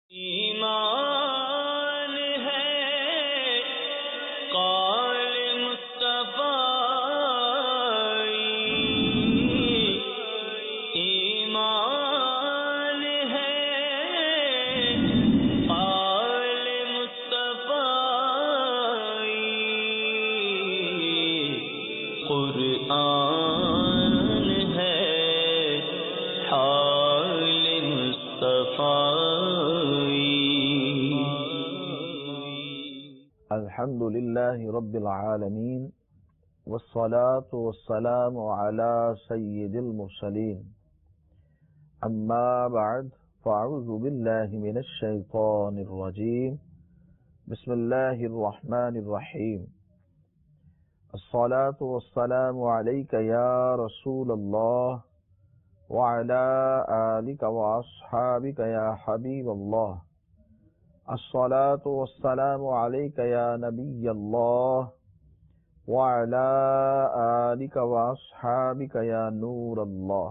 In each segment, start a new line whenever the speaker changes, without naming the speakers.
ایمان ہے قول مصطفی، ایمان ہے قول مصطفی، قرآن ہے حال مصطفی۔
الحمد لله رب العالمين والصلاة والسلام على سيد المرسلين، أما بعد فأعوذ بالله من الشيطان الرجيم، بسم الله الرحمن الرحيم، الصلاة والسلام عليك يا رسول الله وعلى آلك وأصحابك يا حبيب الله، الصلاة والسلام عليك يا نبي الله وعلى آلك وأصحابك يا نور الله۔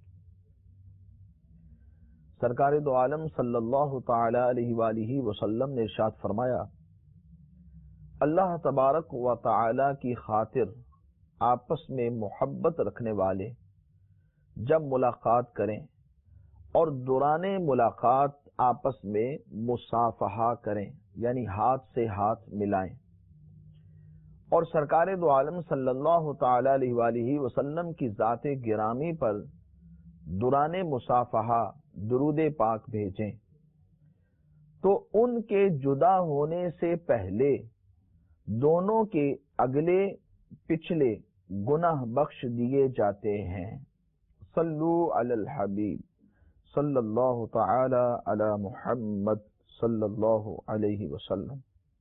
سرکار دو عالم صلی اللہ تعالی علیہ وآلہ وسلم نے ارشاد فرمایا، اللہ تبارک و تعالی کی خاطر آپس میں محبت رکھنے والے جب ملاقات کریں اور دوران ملاقات آپس میں مصافحہ کریں، یعنی ہاتھ سے ہاتھ ملائیں، اور سرکار دو عالم صلی اللہ تعالی علیہ وآلہ وسلم کی ذات گرامی پر دوران مصافحہ درود پاک بھیجیں تو ان کے جدا ہونے سے پہلے دونوں کے اگلے پچھلے گناہ بخش دیے جاتے ہیں۔ صلو علی الحبیب صلی اللہ تعالی علی محمد صلی اللہ علیہ وسلم۔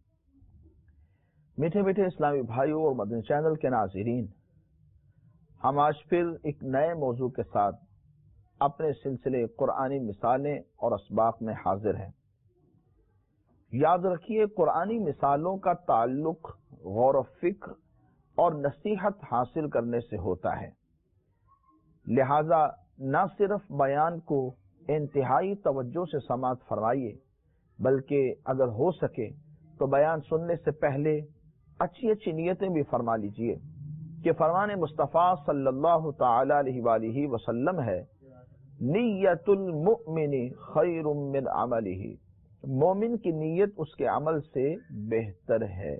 میٹھے میٹھے اسلامی بھائیوں اور مدنی چینل کے ناظرین، ہم آج پھر ایک نئے موضوع کے ساتھ اپنے سلسلے قرآنی مثالیں اور اسباق میں حاضر ہیں۔ یاد رکھیے، قرآنی مثالوں کا تعلق غور و فکر اور نصیحت حاصل کرنے سے ہوتا ہے، لہذا نہ صرف بیان کو انتہائی توجہ سے سماعت فرمائیے، بلکہ اگر ہو سکے تو بیان سننے سے پہلے اچھی اچھی نیتیں بھی فرما لیجئے کہ فرمان مصطفیٰ صلی اللہ تعالی علیہ وآلہ وسلم ہے، نیت المؤمن خیر من عملہ، مومن کی نیت اس کے عمل سے بہتر ہے۔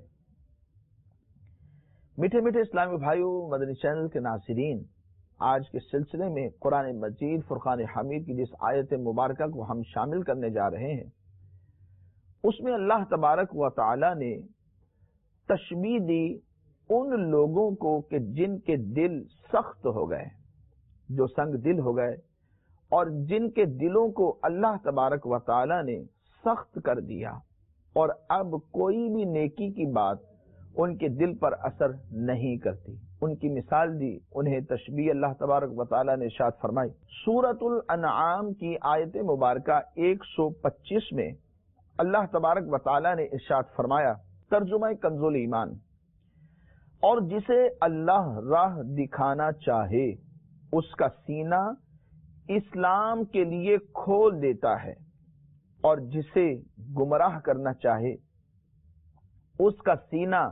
میٹھے میٹھے اسلامی بھائیوں، مدنی چینل کے ناظرین، آج کے سلسلے میں قرآن مجید فرقان حمید کی جس آیت مبارکہ کو ہم شامل کرنے جا رہے ہیں، اس میں اللہ تبارک و تعالی نے تشبیہ دی ان لوگوں کو کہ جن کے دل سخت ہو گئے، جو سنگ دل ہو گئے، اور جن کے دلوں کو اللہ تبارک و تعالی نے سخت کر دیا، اور اب کوئی بھی نیکی کی بات ان کے دل پر اثر نہیں کرتی۔ ان کی مثال دی، انہیں تشبیہ اللہ تبارک و تعالی نے ارشاد فرمائی۔ سورۃ الانعام کی آیت مبارکہ 125 میں اللہ تبارک و تعالی نے ارشاد فرمایا، ترجمہ کنز ایمان، اور جسے اللہ راہ دکھانا چاہے اس کا سینہ اسلام کے لیے کھول دیتا ہے، اور جسے گمراہ کرنا چاہے اس کا سینہ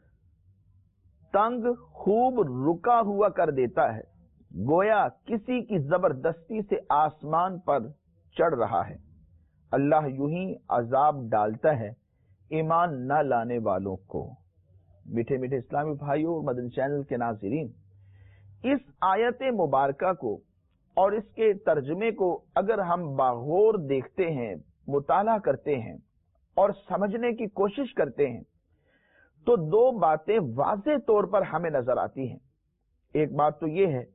تنگ خوب رکا ہوا کر دیتا ہے، گویا کسی کی زبردستی سے آسمان پر چڑھ رہا ہے۔ اللہ یوں ہی عذاب ڈالتا ہے ایمان نہ لانے والوں کو۔ میٹھے میٹھے اسلامی بھائیوں اور مدنی چینل کے ناظرین، اس آیت مبارکہ کو اور اس کے ترجمے کو اگر ہم باغور دیکھتے ہیں، مطالعہ کرتے ہیں اور سمجھنے کی کوشش کرتے ہیں تو دو باتیں واضح طور پر ہمیں نظر آتی ہیں۔ ایک بات تو یہ ہے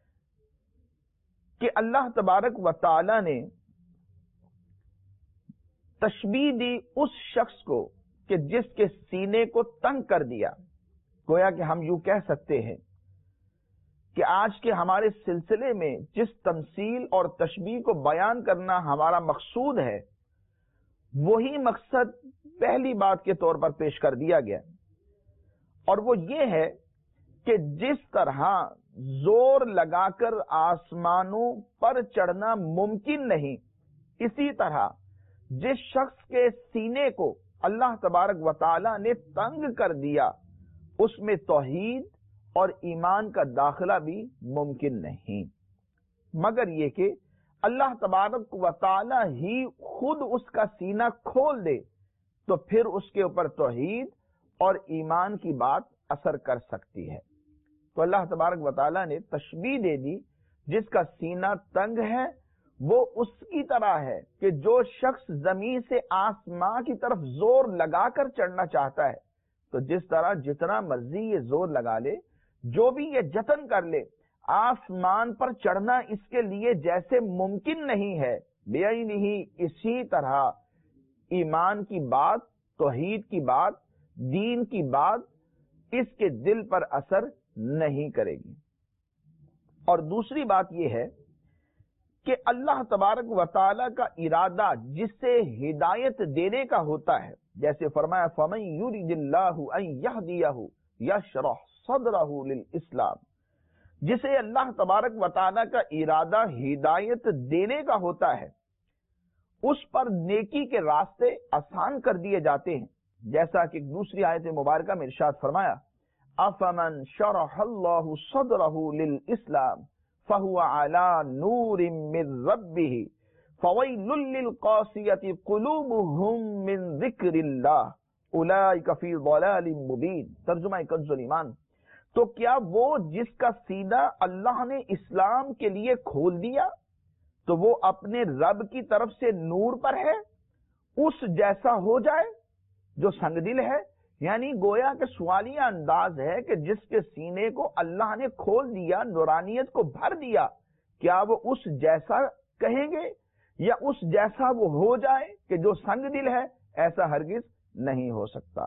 کہ اللہ تبارک و تعالی نے تشبیہ دی اس شخص کو کہ جس کے سینے کو تنگ کر دیا، گویا کہ ہم یوں کہہ سکتے ہیں کہ آج کے ہمارے سلسلے میں جس تمثیل اور تشبیہ کو بیان کرنا ہمارا مقصود ہے، وہی مقصد پہلی بات کے طور پر پیش کر دیا گیا، اور وہ یہ ہے کہ جس طرح زور لگا کر آسمانوں پر چڑھنا ممکن نہیں، اسی طرح جس شخص کے سینے کو اللہ تبارک و تعالی نے تنگ کر دیا اس میں توحید اور ایمان کا داخلہ بھی ممکن نہیں، مگر یہ کہ اللہ تبارک و تعالی ہی خود اس کا سینہ کھول دے تو پھر اس کے اوپر توحید اور ایمان کی بات اثر کر سکتی ہے۔ تو اللہ تبارک و تعالی نے تشبیہ دے دی، جس کا سینہ تنگ ہے وہ اس کی طرح ہے کہ جو شخص زمین سے آسمان کی طرف زور لگا کر چڑھنا چاہتا ہے، تو جس طرح جتنا مرضی یہ زور لگا لے، جو بھی یہ جتن کر لے، آسمان پر چڑھنا اس کے لیے جیسے ممکن نہیں ہے، بعینہ اسی طرح ایمان کی بات، توحید کی بات، دین کی بات اس کے دل پر اثر نہیں کرے گی۔ اور دوسری بات یہ ہے کہ اللہ تبارک و تعالی کا ارادہ جس سے ہدایت دینے کا ہوتا ہے، جیسے فرمایا فَمَن يُرِدِ اللَّهُ أَن يَهْدِيَهُ يَشْرَحْ صَدْرَهُ لِلْإِسْلَامِ، جسے اللہ تبارک و تعالی کا ارادہ ہدایت دینے کا ہوتا ہے، اس پر نیکی کے راستے آسان کر دیے جاتے ہیں، جیسا کہ دوسری آیت مبارکہ میں ارشاد فرمایا أَفَمَن شَرَحَ اللَّهُ صَدْرَهُ لِلْإِسْلَامِ فَهُوَ عَلَى نُورٍ مِّن رَّبِّهِ فَوَيْلٌ لِّلْقَاسِيَةِ قُلُوبُهُم مِّن ذِكْرِ اللَّهِ أُولَٰئِكَ فِي ضَلَالٍ مُّبِينٍ۔ ترجمہ کنز الایمان۔ تو کیا وہ جس کا سینہ اللہ نے اسلام کے لیے کھول دیا تو وہ اپنے رب کی طرف سے نور پر ہے، اس جیسا ہو جائے جو سنگ دل ہے؟ یعنی گویا کہ سوالیہ انداز ہے کہ جس کے سینے کو اللہ نے کھول دیا، نورانیت کو بھر دیا، کیا وہ اس جیسا کہیں گے یا اس جیسا وہ ہو جائے کہ جو سنگ دل ہے؟ ایسا ہرگز نہیں ہو سکتا۔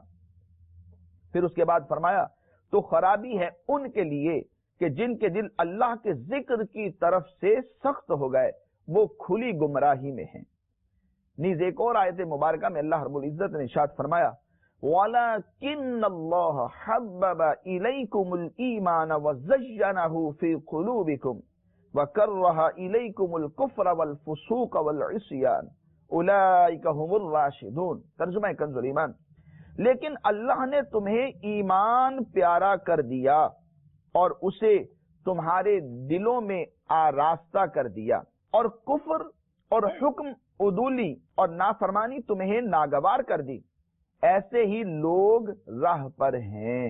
پھر اس کے بعد فرمایا تو خرابی ہے ان کے لیے کہ جن کے دل اللہ کے ذکر کی طرف سے سخت ہو گئے، وہ کھلی گمراہی میں ہیں۔ نیز ایک اور آیت مبارکہ میں اللہ رب العزت نے ارشاد فرمایا وَلَكِنَّ اللَّهَ حَبَّبَ إِلَيْكُمُ الْإِيمَانَ وَزَيَّنَهُ فِي قُلُوبِكُمْ وَكَرَّهَ إِلَيْكُمُ الْكُفْرَ وَالْفُسُوقَ وَالْعِصْيَانَ أُولَٰئِكَ هُمُ الرَّاشِدُونَ۔ ترجمہ کنز الایمان۔ لیکن اللہ نے تمہیں ایمان پیارا کر دیا اور اسے تمہارے دلوں میں آراستہ کر دیا، اور کفر اور حکم عدولی اور نافرمانی تمہیں ناگوار کر دی، ایسے ہی لوگ راہ پر ہیں۔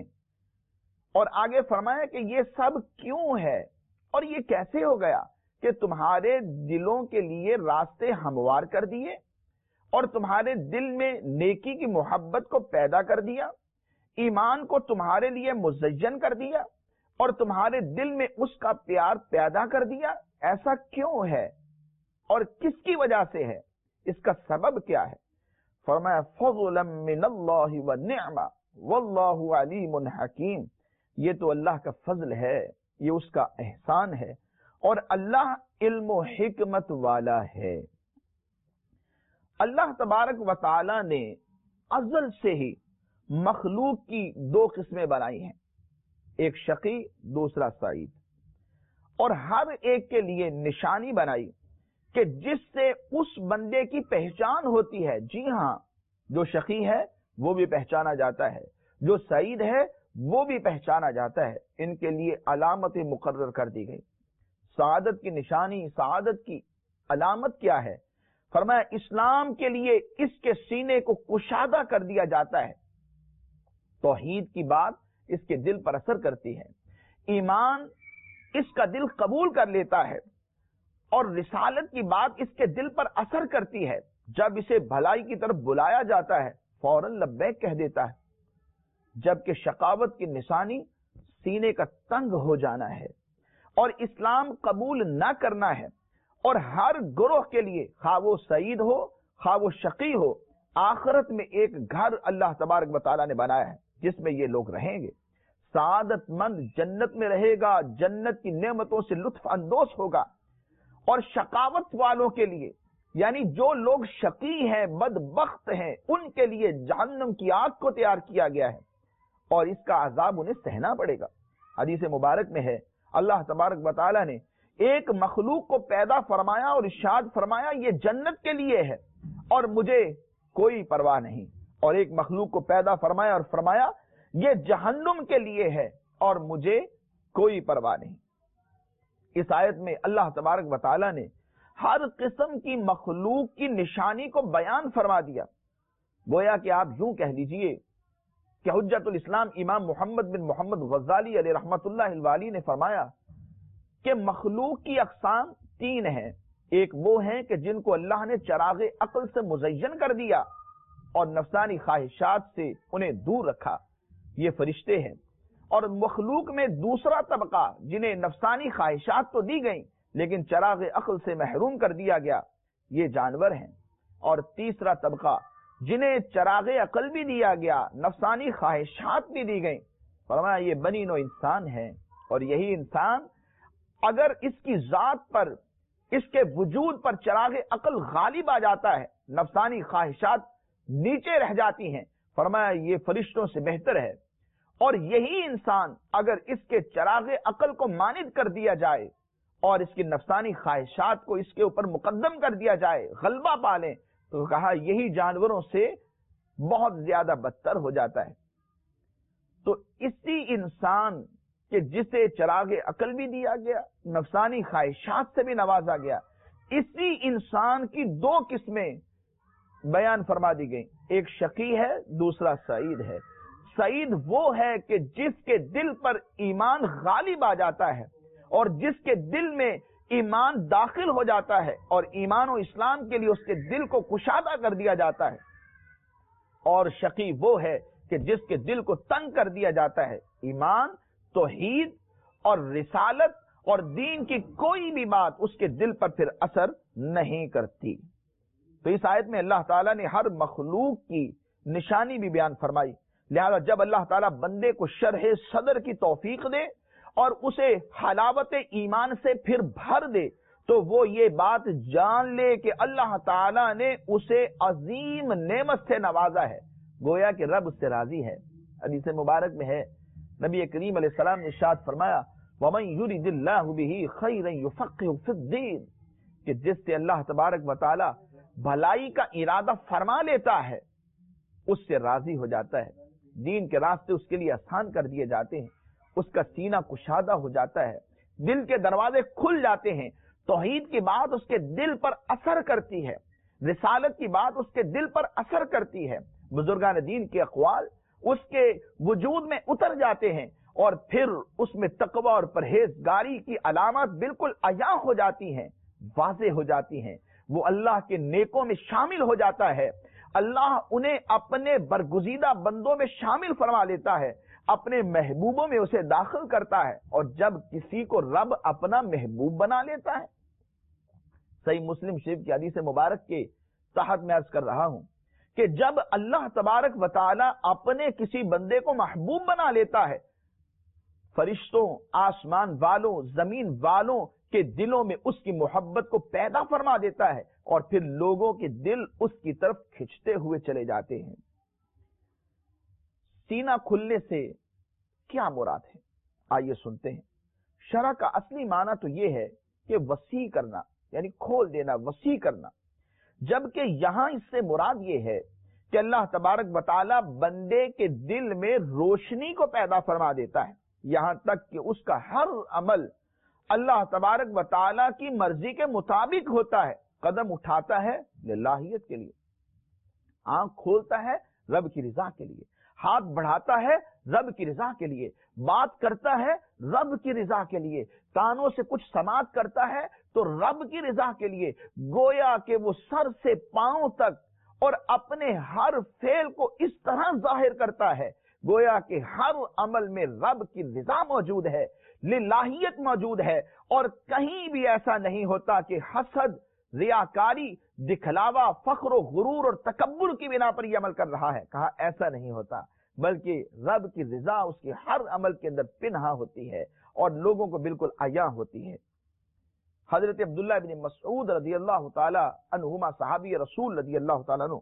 اور آگے فرمایا کہ یہ سب کیوں ہے اور یہ کیسے ہو گیا کہ تمہارے دلوں کے لیے راستے ہموار کر دیے اور تمہارے دل میں نیکی کی محبت کو پیدا کر دیا، ایمان کو تمہارے لیے مزین کر دیا اور تمہارے دل میں اس کا پیار پیدا کر دیا۔ ایسا کیوں ہے اور کس کی وجہ سے ہے؟ اس کا سبب کیا ہے؟ فرمایا فضلا من اللہ ونعمہ واللہ علیم حکیم، یہ تو اللہ کا فضل ہے، یہ اس کا احسان ہے، اور اللہ علم و حکمت والا ہے۔ اللہ تبارک و تعالی نے ازل سے ہی مخلوق کی دو قسمیں بنائی ہیں، ایک شقی دوسرا سعید، اور ہر ایک کے لیے نشانی بنائی کہ جس سے اس بندے کی پہچان ہوتی ہے۔ جی ہاں، جو شقی ہے وہ بھی پہچانا جاتا ہے، جو سعید ہے وہ بھی پہچانا جاتا ہے، ان کے لیے علامت مقرر کر دی گئی۔ سعادت کی نشانی، سعادت کی علامت کیا ہے؟ فرمایا اسلام کے لیے اس کے سینے کو کشادہ کر دیا جاتا ہے، توحید کی بات اس کے دل پر اثر کرتی ہے، ایمان اس کا دل قبول کر لیتا ہے، اور رسالت کی بات اس کے دل پر اثر کرتی ہے۔ جب اسے بھلائی کی طرف بلایا جاتا ہے فوراً لبیک کہہ دیتا ہے، جبکہ شقاوت کی نشانی سینے کا تنگ ہو جانا ہے اور اسلام قبول نہ کرنا ہے۔ اور ہر گروہ کے لیے خواہ وہ سعید ہو خواہ وہ شقی ہو، آخرت میں ایک گھر اللہ تبارک و تعالیٰ نے بنایا ہے جس میں یہ لوگ رہیں گے۔ سعادت مند جنت میں رہے گا، جنت کی نعمتوں سے لطف اندوز ہوگا، اور شقاوت والوں کے لیے یعنی جو لوگ شقی ہیں، بدبخت ہیں، ان کے لیے جہنم کی آگ کو تیار کیا گیا ہے اور اس کا عذاب انہیں سہنا پڑے گا۔ حدیث مبارک میں ہے اللہ تبارک و تعالیٰ نے ایک مخلوق کو پیدا فرمایا اور ارشاد فرمایا یہ جنت کے لیے ہے، اور مجھے کوئی پرواہ نہیں، اور ایک مخلوق کو پیدا فرمایا اور فرمایا یہ جہنم کے لیے ہے اور مجھے کوئی پرواہ نہیں۔ اس آیت میں اللہ تبارک و تعالی نے ہر قسم کی مخلوق کی نشانی کو بیان فرما دیا۔ گویا کہ آپ یوں کہہ لیجئے کہ حجت الاسلام امام محمد بن محمد غزالی علیہ رحمت اللہ الوالی نے فرمایا کہ مخلوق کی اقسام تین ہیں۔ ایک وہ ہیں کہ جن کو اللہ نے چراغ عقل سے مزین کر دیا اور نفسانی خواہشات سے انہیں دور رکھا، یہ فرشتے ہیں۔ اور مخلوق میں دوسرا طبقہ جنہیں نفسانی خواہشات تو دی گئیں لیکن چراغ عقل سے محروم کر دیا گیا، یہ جانور ہیں۔ اور تیسرا طبقہ جنہیں چراغ عقل بھی دیا گیا، نفسانی خواہشات بھی دی گئیں، فرمایا یہ بنی نوع انسان ہے۔ اور یہی انسان اگر اس کی ذات پر، اس کے وجود پر چراغ عقل غالب آ جاتا ہے، نفسانی خواہشات نیچے رہ جاتی ہیں، فرمایا یہ فرشتوں سے بہتر ہے۔ اور یہی انسان اگر اس کے چراغ عقل کو مانند کر دیا جائے اور اس کی نفسانی خواہشات کو اس کے اوپر مقدم کر دیا جائے، غلبہ پا لیں، تو کہا یہی جانوروں سے بہت زیادہ بدتر ہو جاتا ہے۔ تو اسی انسان کہ جسے چراغ عقل بھی دیا گیا، نفسانی خواہشات سے بھی نوازا گیا، اسی انسان کی دو قسمیں بیان فرما دی گئی، ایک شقی ہے، دوسرا سعید ہے۔ سعید وہ ہے کہ جس کے دل پر ایمان غالب آ جاتا ہے اور جس کے دل میں ایمان داخل ہو جاتا ہے اور ایمان و اسلام کے لیے اس کے دل کو کشادہ کر دیا جاتا ہے۔ اور شقی وہ ہے کہ جس کے دل کو تنگ کر دیا جاتا ہے، ایمان، توحید اور رسالت اور دین کی کوئی بھی بات اس کے دل پر پھر اثر نہیں کرتی۔ تو اس آیت میں اللہ تعالیٰ نے ہر مخلوق کی نشانی بھی بیان فرمائی۔ لہذا جب اللہ تعالیٰ بندے کو شرح صدر کی توفیق دے اور اسے حلاوت ایمان سے پھر بھر دے تو وہ یہ بات جان لے کہ اللہ تعالیٰ نے اسے عظیم نعمت سے نوازا ہے، گویا کہ رب اس سے راضی ہے۔ حدیث مبارک میں ہے، نبی کریم علیہ السلام نے ارشاد فرمایا وَمَن يُرِدِ اللَّهُ بِهِ خَيْرًا يُفَقِّهُ فِي الدِّينِ، کہ جس سے اللہ تبارک و تعالی بھلائی کا ارادہ فرما لیتا ہے اس سے راضی ہو جاتا ہے، دین کے راستے اس کے لیے آسان کر دیے جاتے ہیں، اس کا سینہ کشادہ ہو جاتا ہے، دل کے دروازے کھل جاتے ہیں، توحید کی بات اس کے دل پر اثر کرتی ہے، رسالت کی بات اس کے دل پر اثر کرتی ہے، بزرگان دین کے اقوال اس کے وجود میں اتر جاتے ہیں اور پھر اس میں تقوی اور پرہیزگاری کی علامات بالکل عیاں ہو جاتی ہیں، واضح ہو جاتی ہیں، وہ اللہ کے نیکوں میں شامل ہو جاتا ہے، اللہ انہیں اپنے برگزیدہ بندوں میں شامل فرما لیتا ہے، اپنے محبوبوں میں اسے داخل کرتا ہے، اور جب کسی کو رب اپنا محبوب بنا لیتا ہے، صحیح مسلم شریف کی حدیث مبارک کے تحت میں عرض کر رہا ہوں کہ جب اللہ تبارک و تعالی اپنے کسی بندے کو محبوب بنا لیتا ہے، فرشتوں، آسمان والوں، زمین والوں کے دلوں میں اس کی محبت کو پیدا فرما دیتا ہے اور پھر لوگوں کے دل اس کی طرف کھنچتے ہوئے چلے جاتے ہیں۔ سینہ کھلنے سے کیا مراد ہے؟ آئیے سنتے ہیں۔ شرع کا اصلی معنی تو یہ ہے کہ وسیع کرنا، یعنی کھول دینا، وسیع کرنا، جبکہ یہاں اس سے مراد یہ ہے کہ اللہ تبارک و تعالی بندے کے دل میں روشنی کو پیدا فرما دیتا ہے، یہاں تک کہ اس کا ہر عمل اللہ تبارک و تعالی کی مرضی کے مطابق ہوتا ہے، قدم اٹھاتا ہے للہیت کے لیے، آنکھ کھولتا ہے رب کی رضا کے لیے، ہاتھ بڑھاتا ہے رب کی رضا کے لیے، بات کرتا ہے رب کی رضا کے لیے، کانوں سے کچھ سماعت کرتا ہے تو رب کی رضا کے لیے، گویا کہ وہ سر سے پاؤں تک اور اپنے ہر فعل کو اس طرح ظاہر کرتا ہے گویا کہ ہر عمل میں رب کی رضا موجود ہے، للہیت موجود ہے، اور کہیں بھی ایسا نہیں ہوتا کہ حسد، ریاکاری، دکھلاوا، فخر و غرور اور تکبر کی بنا پر یہ عمل کر رہا ہے، کہا ایسا نہیں ہوتا، بلکہ رب کی رضا اس کے ہر عمل کے اندر پنہا ہوتی ہے اور لوگوں کو بالکل عیاں ہوتی ہے۔ حضرت عبداللہ بن مسعود رضی اللہ تعالی عنہما صحابی رسول رضی اللہ تعالی عنہ،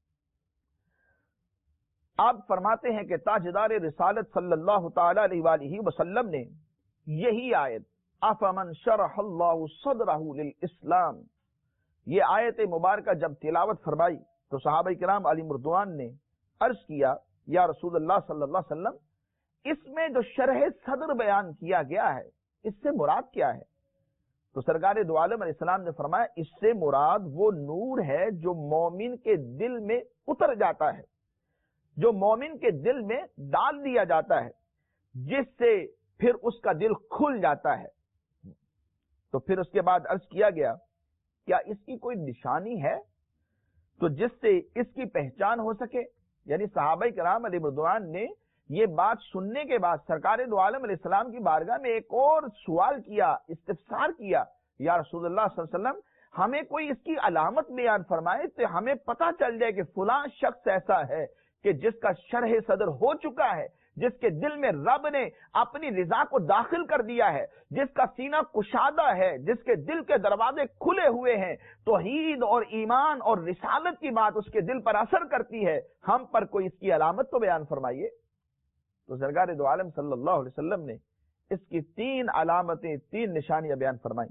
آپ فرماتے ہیں کہ تاجدار رسالت صلی اللہ تعالی علیہ وآلہ وسلم نے یہی آیت افمن شرح اللہ صدرہ للاسلام یہ آیت مبارکہ جب تلاوت فرمائی تو صحابہ کرام علی مردوان نے عرض کیا یا رسول اللہ صلی اللہ علیہ وسلم، اس میں جو شرح صدر بیان کیا گیا ہے اس سے مراد کیا ہے؟ تو سرکار دو عالم علیہ السلام نے فرمایا اس سے مراد وہ نور ہے جو مومن کے دل میں اتر جاتا ہے، جو مومن کے دل میں ڈال دیا جاتا ہے، جس سے پھر اس کا دل کھل جاتا ہے۔ تو پھر اس کے بعد عرض کیا گیا کیا اس کی کوئی نشانی ہے تو جس سے اس کی پہچان ہو سکے؟ یعنی صحابہ کرام علیہ رضوان نے یہ بات سننے کے بعد سرکار دو عالم علیہ السلام کی بارگاہ میں ایک اور سوال کیا، استفسار کیا، یا رسول اللہ صلی اللہ علیہ وسلم ہمیں کوئی اس کی علامت بیان فرمائے تو ہمیں پتہ چل جائے کہ فلاں شخص ایسا ہے کہ جس کا شرح صدر ہو چکا ہے، جس کے دل میں رب نے اپنی رضا کو داخل کر دیا ہے، جس کا سینہ کشادہ ہے، جس کے دل کے دروازے کھلے ہوئے ہیں، توحید اور ایمان اور رسالت کی بات اس کے دل پر اثر کرتی ہے، ہم پر کوئی اس کی علامت تو بیان فرمائیے۔ تو سرکار دو عالم صلی اللہ علیہ وسلم نے اس کی 3 علامتیں، 3 نشانیاں بیان فرمائیں۔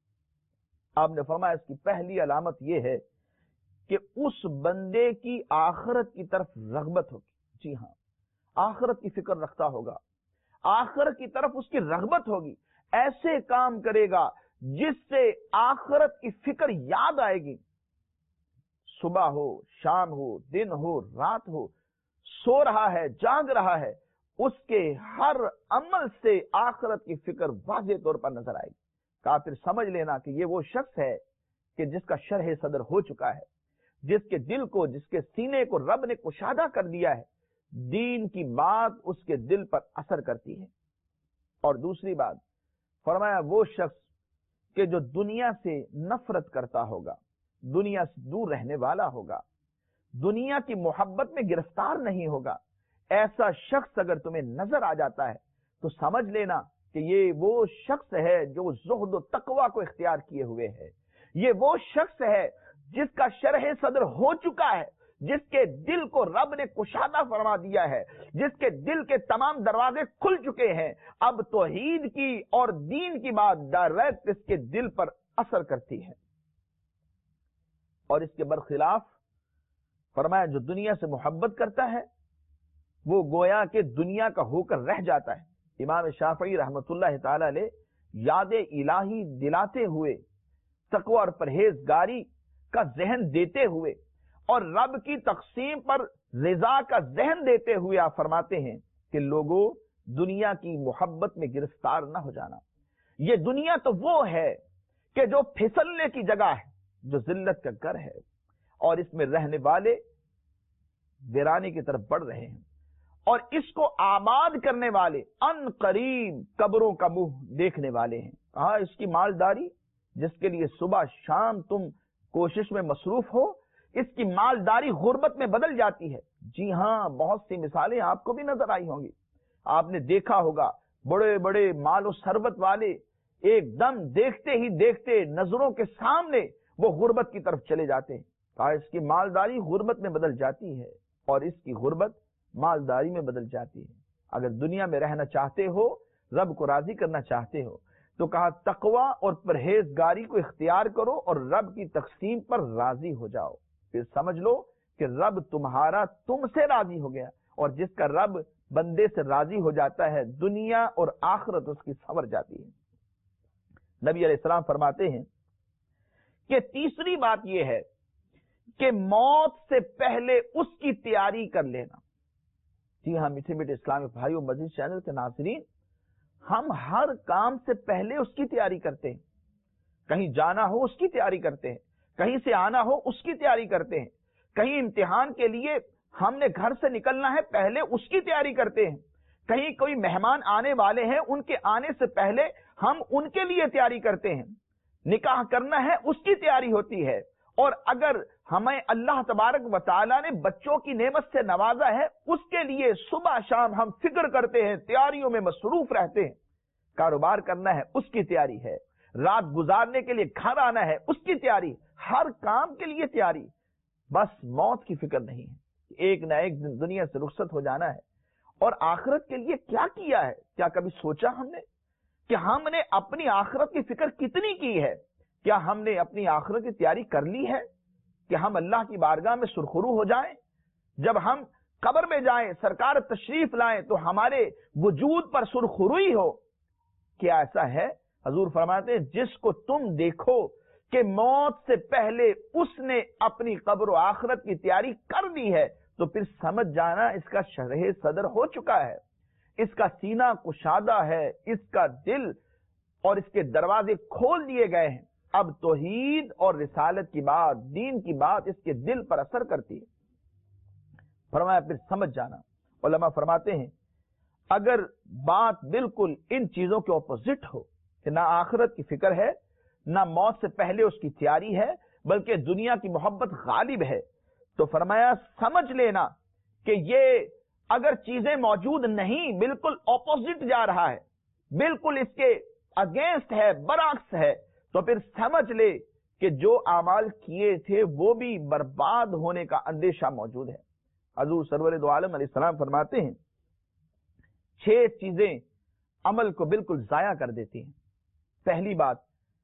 آپ نے فرمایا اس کی پہلی علامت یہ ہے کہ اس بندے کی آخرت کی طرف رغبت ہوگی۔ جی ہاں، آخرت کی فکر رکھتا ہوگا، آخرت کی طرف اس کی رغبت ہوگی، ایسے کام کرے گا جس سے آخرت کی فکر یاد آئے گی۔ صبح ہو، شام ہو، دن ہو، رات ہو، سو رہا ہے، جاگ رہا ہے، اس کے ہر عمل سے آخرت کی فکر واضح طور پر نظر آئے گی۔ کافر سمجھ لینا کہ یہ وہ شخص ہے کہ جس کا شرح صدر ہو چکا ہے، جس کے دل کو، جس کے سینے کو رب نے کشادہ کر دیا ہے، دین کی بات اس کے دل پر اثر کرتی ہے۔ اور دوسری بات فرمایا وہ شخص کہ جو دنیا سے نفرت کرتا ہوگا، دنیا سے دور رہنے والا ہوگا، دنیا کی محبت میں گرفتار نہیں ہوگا، ایسا شخص اگر تمہیں نظر آ جاتا ہے تو سمجھ لینا کہ یہ وہ شخص ہے جو زہد و تقوی کو اختیار کیے ہوئے ہے، یہ وہ شخص ہے جس کا شرح صدر ہو چکا ہے، جس کے دل کو رب نے کشادہ فرما دیا ہے، جس کے دل کے تمام دروازے کھل چکے ہیں۔ اب توحید کی اور دین کی بات ڈائریکٹ اس کے دل پر اثر کرتی ہے۔ اور اس کے برخلاف فرمایا جو دنیا سے محبت کرتا ہے وہ گویا کہ دنیا کا ہو کر رہ جاتا ہے۔ امام شافعی رحمت اللہ تعالی علیہ یاد الہی دلاتے ہوئے، تقوی اور پرہیزگاری کا ذہن دیتے ہوئے اور رب کی تقسیم پر رضا کا ذہن دیتے ہوئے آپ فرماتے ہیں کہ لوگوں دنیا کی محبت میں گرفتار نہ ہو جانا۔ یہ دنیا تو وہ ہے کہ جو پھسلنے کی جگہ ہے، جو ذلت کا گھر ہے، اور اس میں رہنے والے ویرانے کی طرف بڑھ رہے ہیں، اور اس کو آباد کرنے والے ان قریب قبروں کا منہ دیکھنے والے ہیں۔ کہا اس کی مالداری جس کے لیے صبح شام تم کوشش میں مصروف ہو، اس کی مالداری غربت میں بدل جاتی ہے۔ جی ہاں، بہت سی مثالیں آپ کو بھی نظر آئی ہوں گی، آپ نے دیکھا ہوگا بڑے بڑے مال و ثروت والے ایک دم دیکھتے ہی دیکھتے نظروں کے سامنے وہ غربت کی طرف چلے جاتے ہیں۔ کہا اس کی مالداری غربت میں بدل جاتی ہے اور اس کی غربت مالداری میں بدل جاتی ہے۔ اگر دنیا میں رہنا چاہتے ہو، رب کو راضی کرنا چاہتے ہو، تو کہا تقوی اور پرہیزگاری کو اختیار کرو اور رب کی تقسیم پر راضی ہو جاؤ، پھر سمجھ لو کہ رب تمہارا تم سے راضی ہو گیا، اور جس کا رب بندے سے راضی ہو جاتا ہے دنیا اور آخرت اس کی سنور جاتی ہے۔ نبی علیہ السلام فرماتے ہیں کہ تیسری بات یہ ہے کہ موت سے پہلے اس کی تیاری کر لینا۔ جی ہاں میٹھے میٹھے اسلامی بھائیوں، مزید چینل کے ناظرین، ہم ہر کام سے پہلے اس کی تیاری کرتے ہیں۔ کہیں جانا ہو اس کی تیاری کرتے ہیں، کہیں سے آنا ہو اس کی تیاری کرتے ہیں، کہیں امتحان کے لیے ہم نے گھر سے نکلنا ہے پہلے اس کی تیاری کرتے ہیں، کہیں کوئی مہمان آنے والے ہیں ان کے آنے سے پہلے ہم ان کے لیے تیاری کرتے ہیں، نکاح کرنا ہے اس کی تیاری ہوتی ہے، اور اگر ہمیں اللہ تبارک و تعالیٰ نے بچوں کی نعمت سے نوازا ہے اس کے لیے صبح شام ہم فکر کرتے ہیں، تیاریوں میں مصروف رہتے ہیں۔ کاروبار کرنا ہے اس کی تیاری ہے، رات گزارنے کے لیے گھر آنا ہے اس کی تیاری، ہر کام کے لیے تیاری، بس موت کی فکر نہیں ہے، ایک نہ ایک دن دنیا سے رخصت ہو جانا ہے۔ اور آخرت کے لیے کیا کیا ہے؟ کیا کبھی سوچا ہم نے کہ ہم نے اپنی آخرت کی فکر کتنی کی ہے؟ کیا ہم نے اپنی آخرت کی تیاری کر لی ہے کہ ہم اللہ کی بارگاہ میں سرخرو ہو جائیں؟ جب ہم قبر میں جائیں، سرکار تشریف لائیں تو ہمارے وجود پر سرخروئی ہو؟ کیا ایسا ہے؟ حضور فرماتے ہیں جس کو تم دیکھو کہ موت سے پہلے اس نے اپنی قبر و آخرت کی تیاری کر دی ہے، تو پھر سمجھ جانا اس کا شرح صدر ہو چکا ہے، اس کا سینہ کشادہ ہے، اس کا دل اور اس کے دروازے کھول دیے گئے ہیں۔ اب توحید اور رسالت کی بات، دین کی بات اس کے دل پر اثر کرتی ہے۔ فرمایا پھر سمجھ جانا۔ علماء فرماتے ہیں اگر بات بالکل ان چیزوں کے اپوزٹ ہو کہ نہ آخرت کی فکر ہے، نہ موت سے پہلے اس کی تیاری ہے، بلکہ دنیا کی محبت غالب ہے، تو فرمایا سمجھ لینا کہ یہ اگر چیزیں موجود نہیں، بالکل اپوزٹ جا رہا ہے، بالکل اس کے اگینسٹ ہے، برعکس ہے، تو پھر سمجھ لے کہ جو اعمال کیے تھے وہ بھی برباد ہونے کا اندیشہ موجود ہے۔ حضور سرور دو عالم علیہ السلام فرماتے ہیں 6 چیزیں عمل کو بالکل ضائع کر دیتی ہیں۔ پہلی بات،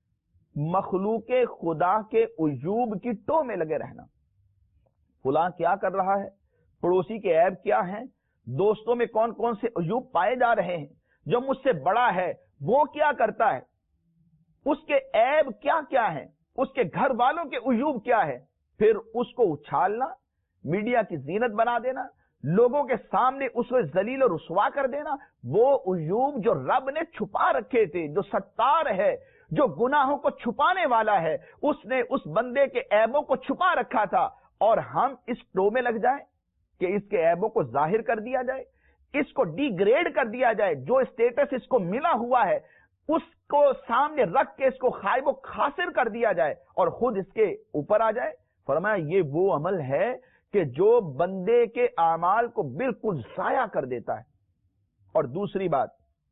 مخلوق خدا کے عیوب کی ٹو میں لگے رہنا۔ فلاں کیا کر رہا ہے، پڑوسی کے عیب کیا ہیں، دوستوں میں کون کون سے عیوب پائے جا رہے ہیں، جو مجھ سے بڑا ہے وہ کیا کرتا ہے، اس کے عیب کیا کیا ہیں، اس کے گھر والوں کے عیوب کیا ہے، پھر اس کو اچھالنا، میڈیا کی زینت بنا دینا، لوگوں کے سامنے اس کو ذلیل و رسوا کر دینا۔ وہ عیوب جو رب نے چھپا رکھے تھے، جو ستار ہے، جو گناہوں کو چھپانے والا ہے، اس نے اس بندے کے عیبوں کو چھپا رکھا تھا، اور ہم اس ٹو میں لگ جائیں کہ اس کے عیبوں کو ظاہر کر دیا جائے، اس کو ڈی گریڈ کر دیا جائے، جو اسٹیٹس اس کو ملا ہوا ہے اس کو سامنے رکھ کے اس کو خائب و خاسر کر دیا جائے اور خود اس کے اوپر آ جائے۔ فرمایا یہ وہ عمل ہے کہ جو بندے کے اعمال کو بالکل ضائع کر دیتا ہے۔ اور دوسری بات،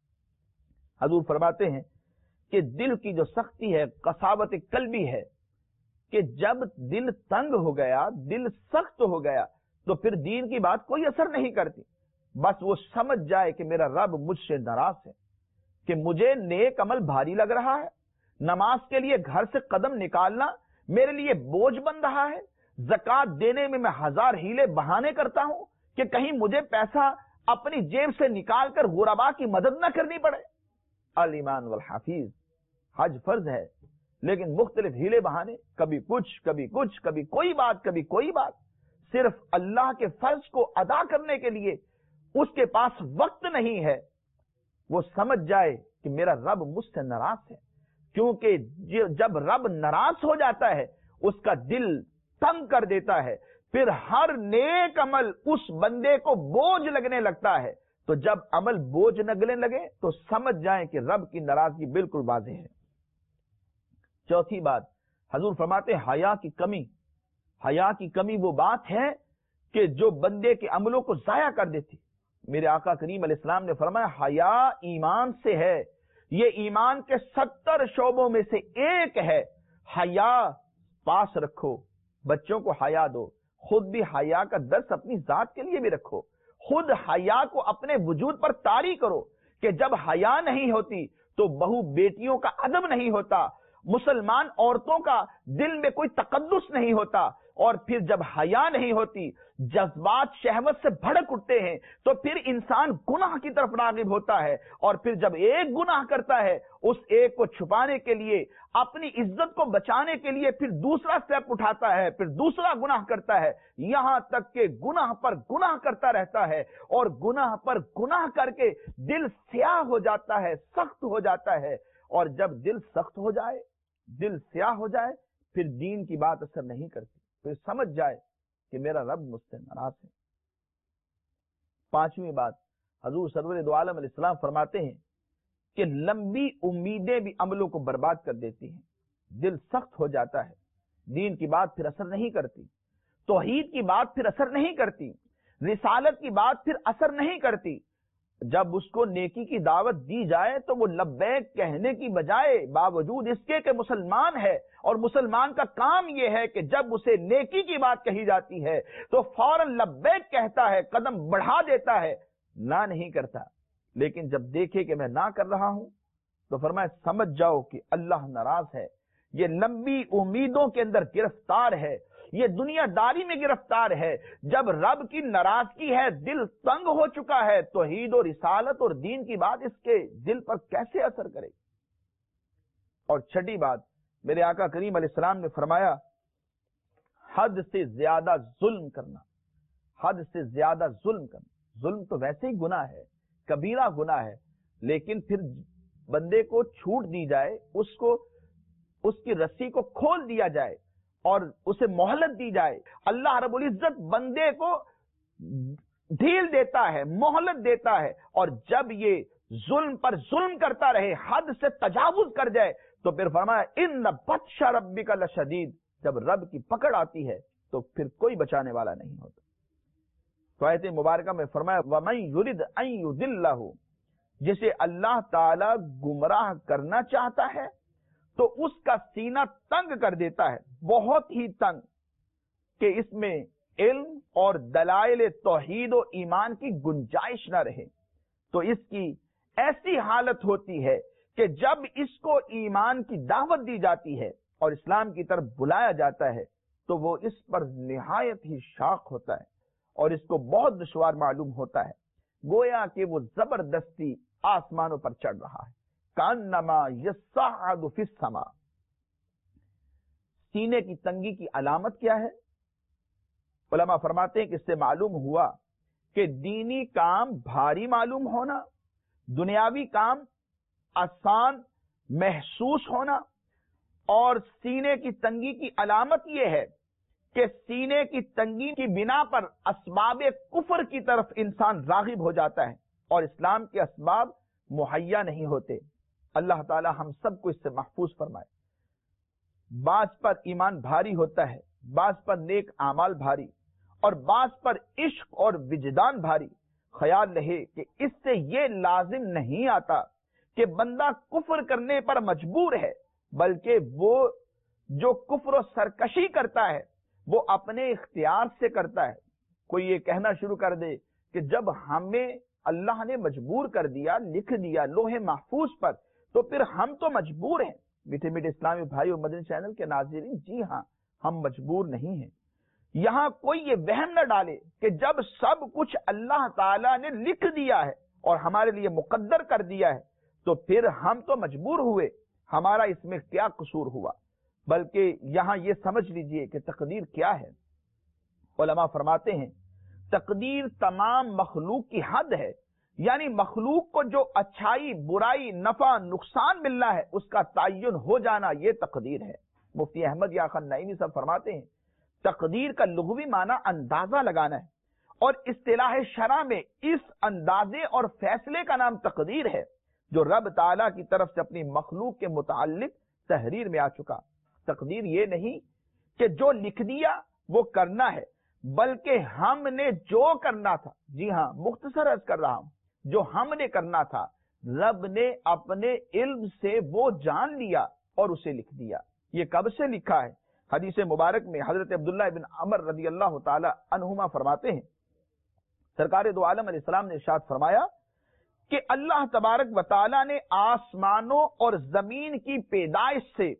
حضور فرماتے ہیں کہ دل کی جو سختی ہے، قساوت قلبی ہے، کہ جب دل تنگ ہو گیا، دل سخت ہو گیا، تو پھر دین کی بات کوئی اثر نہیں کرتی۔ بس وہ سمجھ جائے کہ میرا رب مجھ سے ناراض ہے، کہ مجھے نیک عمل بھاری لگ رہا ہے، نماز کے لیے گھر سے قدم نکالنا میرے لیے بوجھ بن رہا ہے، زکوٰۃ دینے میں 1000 ہیلے بہانے کرتا ہوں کہ کہیں مجھے پیسہ اپنی جیب سے نکال کر غربا کی مدد نہ کرنی پڑے۔ الایمان والحفیظ، حج فرض ہے لیکن مختلف ہیلے بہانے، کبھی کچھ کبھی کچھ، کبھی کوئی بات کبھی کوئی بات، صرف اللہ کے فرض کو ادا کرنے کے لیے اس کے پاس وقت نہیں ہے۔ وہ سمجھ جائے کہ میرا رب مجھ سے ناراض ہے، کیونکہ جب رب ناراض ہو جاتا ہے اس کا دل تنگ کر دیتا ہے، پھر ہر نیک عمل اس بندے کو بوجھ لگنے لگتا ہے۔ تو جب عمل بوجھ لگنے لگے تو سمجھ جائیں کہ رب کی ناراضگی بالکل واضح ہے۔ چوتھی بات، حضور فرماتے ہیں حیا کی کمی۔ حیا کی کمی وہ بات ہے کہ جو بندے کے عملوں کو ضائع کر دیتی۔ میرے آقا کریم علیہ السلام نے فرمایا حیا ایمان سے ہے، یہ ایمان کے 70 شعبوں میں سے ایک ہے۔ حیا پاس رکھو، بچوں کو حیا دو، خود بھی حیا کا درس اپنی ذات کے لیے بھی رکھو، خود حیا کو اپنے وجود پر طاری کرو کہ جب حیا نہیں ہوتی تو بہو بیٹیوں کا ادب نہیں ہوتا، مسلمان عورتوں کا دل میں کوئی تقدس نہیں ہوتا، اور پھر جب حیا نہیں ہوتی، جذبات شہوت سے بھڑک اٹھتے ہیں، تو پھر انسان گناہ کی طرف راغب ہوتا ہے، اور پھر جب ایک گناہ کرتا ہے اس ایک کو چھپانے کے لیے، اپنی عزت کو بچانے کے لیے پھر دوسرا سٹیپ اٹھاتا ہے، پھر دوسرا گناہ کرتا ہے، یہاں تک کہ گناہ پر گناہ کرتا رہتا ہے، اور گناہ پر گناہ کر کے دل سیاہ ہو جاتا ہے، سخت ہو جاتا ہے۔ اور جب دل سخت ہو جائے، دل سیاہ ہو جائے، پھر دین کی بات اثر نہیں کرتی، پھر سمجھ جائے کہ میرا رب مجھ سے ناراض ہے۔ پانچویں بات، حضور سرور دو عالم علیہ السلام فرماتے ہیں کہ لمبی امیدیں بھی عملوں کو برباد کر دیتی ہیں۔ دل سخت ہو جاتا ہے، دین کی بات پھر اثر نہیں کرتی، توحید کی بات پھر اثر نہیں کرتی، رسالت کی بات پھر اثر نہیں کرتی۔ جب اس کو نیکی کی دعوت دی جائے تو وہ لبیک کہنے کی بجائے، باوجود اس کے کہ مسلمان ہے اور مسلمان کا کام یہ ہے کہ جب اسے نیکی کی بات کہی جاتی ہے تو فوراً لبیک کہتا ہے، قدم بڑھا دیتا ہے، نہ نہیں کرتا۔ لیکن جب دیکھے کہ میں نہ کر رہا ہوں تو فرمایا سمجھ جاؤ کہ اللہ ناراض ہے، یہ لمبی امیدوں کے اندر گرفتار ہے، یہ دنیا داری میں گرفتار ہے۔ جب رب کی ناراضگی ہے، دل تنگ ہو چکا ہے، توحید و رسالت اور دین کی بات اس کے دل پر کیسے اثر کرے؟ اور چھٹی بات، میرے آقا کریم علیہ السلام نے فرمایا حد سے زیادہ ظلم کرنا، حد سے زیادہ ظلم کرنا۔ ظلم تو ویسے ہی گناہ ہے، کبیرہ گناہ ہے، لیکن پھر بندے کو چھوٹ دی جائے، اس کی رسی کو کھول دیا جائے اور اسے مہلت دی جائے۔ اللہ رب العزت بندے کو ڈھیل دیتا ہے، مہلت دیتا ہے، اور جب یہ ظلم پر ظلم کرتا رہے، حد سے تجاوز کر جائے، تو پھر فرمایا ان بطش ربک لشدید، جب رب کی پکڑ آتی ہے تو پھر کوئی بچانے والا نہیں ہوتا۔ تو آیت مبارکہ میں فرمایا وَمَن يُرِدْ أَن يُضِلَّهُ، جسے اللہ تعالی گمراہ کرنا چاہتا ہے تو اس کا سینہ تنگ کر دیتا ہے، بہت ہی تنگ، کہ اس میں علم اور دلائل توحید و ایمان کی گنجائش نہ رہے۔ تو اس کی ایسی حالت ہوتی ہے کہ جب اس کو ایمان کی دعوت دی جاتی ہے اور اسلام کی طرف بلایا جاتا ہے تو وہ اس پر نہایت ہی شاق ہوتا ہے اور اس کو بہت دشوار معلوم ہوتا ہے، گویا کہ وہ زبردستی آسمانوں پر چڑھ رہا ہے۔ کانما یصعد فی السماء، سینے کی تنگی کی علامت کیا ہے؟ علماء فرماتے ہیں کہ اس سے معلوم ہوا کہ دینی کام بھاری معلوم ہونا، دنیاوی کام آسان محسوس ہونا، اور سینے کی تنگی کی علامت یہ ہے کہ سینے کی تنگی کی بنا پر اسباب کفر کی طرف انسان راغب ہو جاتا ہے اور اسلام کے اسباب مہیا نہیں ہوتے۔ اللہ تعالی ہم سب کو اس سے محفوظ فرمائے۔ بعض پر ایمان بھاری ہوتا ہے، بعض پر نیک اعمال بھاری، اور بعض پر عشق اور وجدان بھاری۔ خیال رہے کہ اس سے یہ لازم نہیں آتا کہ بندہ کفر کرنے پر مجبور ہے، بلکہ وہ جو کفر و سرکشی کرتا ہے وہ اپنے اختیار سے کرتا ہے۔ کوئی یہ کہنا شروع کر دے کہ جب ہمیں اللہ نے مجبور کر دیا، لکھ دیا لوح محفوظ پر، تو پھر ہم تو مجبور ہیں۔ میٹھے میٹھے اسلامی بھائی اور مدنی چینل کے ناظرین، جی ہاں، ہم مجبور نہیں ہیں۔ یہاں کوئی یہ وہم نہ ڈالے کہ جب سب کچھ اللہ تعالیٰ نے لکھ دیا ہے اور ہمارے لیے مقدر کر دیا ہے تو پھر ہم تو مجبور ہوئے، ہمارا اس میں کیا قصور ہوا؟ بلکہ یہاں یہ سمجھ لیجئے کہ تقدیر کیا ہے۔ علماء فرماتے ہیں تقدیر تمام مخلوق کی حد ہے، یعنی مخلوق کو جو اچھائی، برائی، نفع، نقصان ملنا ہے اس کا تعین ہو جانا، یہ تقدیر ہے۔ مفتی احمد یا خان نعیمی صاحب فرماتے ہیں تقدیر کا لغوی معنی اندازہ لگانا ہے، اور اصطلاح شرع میں اس اندازے اور فیصلے کا نام تقدیر ہے جو رب تعالیٰ کی طرف سے اپنی مخلوق کے متعلق تحریر میں آ چکا۔ تقدیر یہ نہیں کہ جو لکھ دیا وہ کرنا ہے، بلکہ ہم نے جو کرنا تھا، جی ہاں مختصر عرض کر رہا ہوں، جو ہم نے کرنا تھا رب نے اپنے علم سے وہ جان لیا اور اسے لکھ دیا۔ یہ کب سے لکھا ہے؟ حدیث مبارک میں حضرت عبداللہ بن عمر رضی اللہ تعالی عنہما فرماتے ہیں سرکار دو عالم علیہ السلام نے ارشاد فرمایا کہ اللہ تبارک و تعالی نے آسمانوں اور زمین کی پیدائش سے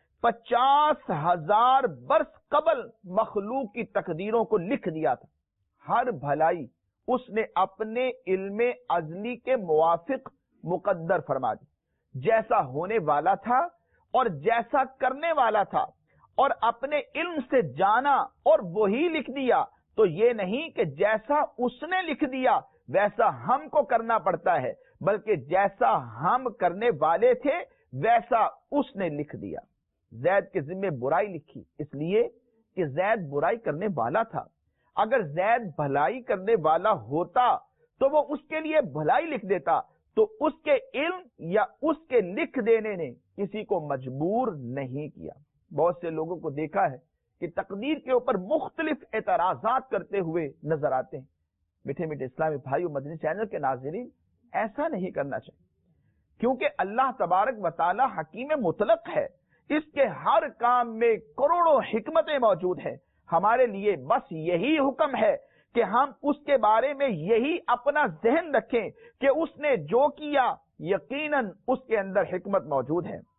50,000 برس قبل مخلوق کی تقدیروں کو لکھ دیا تھا۔ ہر بھلائی اس نے اپنے علم ازلی کے موافق مقدر فرما دی، جیسا ہونے والا تھا اور جیسا کرنے والا تھا، اور اپنے علم سے جانا اور وہی لکھ دیا۔ تو یہ نہیں کہ جیسا اس نے لکھ دیا ویسا ہم کو کرنا پڑتا ہے، بلکہ جیسا ہم کرنے والے تھے ویسا اس نے لکھ دیا۔ زید کے ذمہ برائی لکھی اس لیے کہ زید برائی کرنے والا تھا۔ اگر زید بھلائی کرنے والا ہوتا تو وہ اس کے لیے بھلائی لکھ دیتا، تو اس کے علم یا اس کے لکھ دینے نے کسی کو مجبور نہیں کیا۔ بہت سے لوگوں کو دیکھا ہے کہ تقدیر کے اوپر مختلف اعتراضات کرتے ہوئے نظر آتے ہیں۔ میٹھے میٹھے اسلامی بھائیو، مدنی چینل کے ناظرین، ایسا نہیں کرنا چاہیے، کیونکہ اللہ تبارک و تعالی حکیم مطلق ہے، اس کے ہر کام میں کروڑوں حکمتیں موجود ہیں۔ ہمارے لیے بس یہی حکم ہے کہ ہم اس کے بارے میں یہی اپنا ذہن رکھیں کہ اس نے جو کیا یقیناً اس کے اندر حکمت موجود ہے۔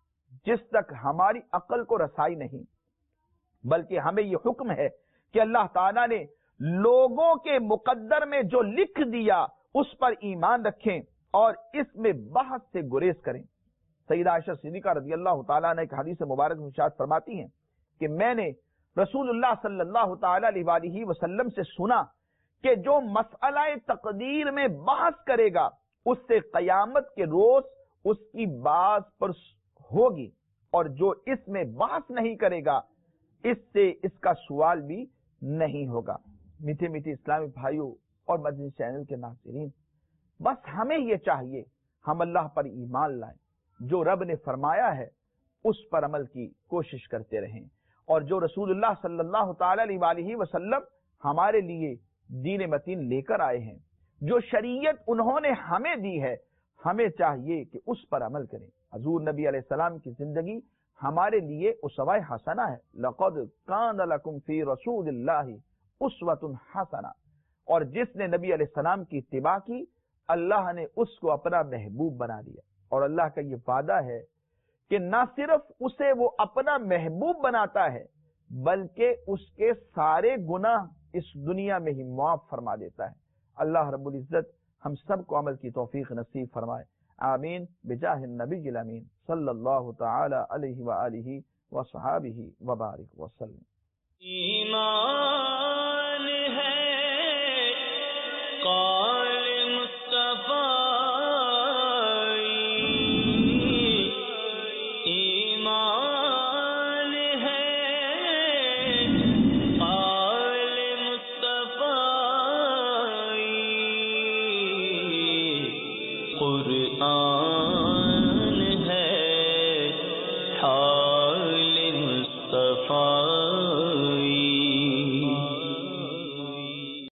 جس تک ہماری عقل کو رسائی نہیں، بلکہ ہمیں یہ حکم ہے کہ اللہ تعالیٰ نے لوگوں کے مقدر میں جو لکھ دیا اس پر ایمان رکھیں اور اس میں بحث سے گریز کریں۔ سیدہ عائشہ صدیقہ رضی اللہ تعالیٰ نے ایک حدیث مبارک میں ارشاد فرماتی ہیں کہ میں نے رسول اللہ صلی اللہ تعالی علیہ وآلہ وسلم سے سنا کہ جو مسئلہ تقدیر میں بحث کرے گا اس سے قیامت کے روز اس کی باز پرس ہوگی، اور جو اس میں بحث نہیں کرے گا اس سے اس کا سوال بھی نہیں ہوگا۔ میٹھے میٹھے اسلامی بھائیوں اور مدنی چینل کے ناظرین، بس ہمیں یہ چاہیے ہم اللہ پر ایمان لائیں، جو رب نے فرمایا ہے اس پر عمل کی کوشش کرتے رہیں، اور جو رسول اللہ صلی اللہ تعالی علیہ وآلہ وسلم ہمارے لیے دین متین لے کر آئے ہیں، جو شریعت انہوں نے ہمیں دی ہے، ہمیں چاہیے کہ اس پر عمل کریں۔ حضور نبی علیہ السلام کی زندگی ہمارے لیے اسوہ حسنہ ہے، لقد کان لکم فی رسول اللہ اسوۃ حسنہ، اور جس نے نبی علیہ السلام کی اتباع کی اللہ نے اس کو اپنا محبوب بنا دیا، اور اللہ کا یہ وعدہ ہے کہ نہ صرف اسے وہ اپنا محبوب بناتا ہے بلکہ اس کے سارے گناہ اس دنیا میں ہی معاف فرما دیتا ہے۔ اللہ رب العزت ہم سب کو عمل کی توفیق نصیب فرمائے، آمین بجاہ النبی الامین صلی اللہ تعالی علیہ وآلہ وصحابہ وبارک وسلم۔
ایمان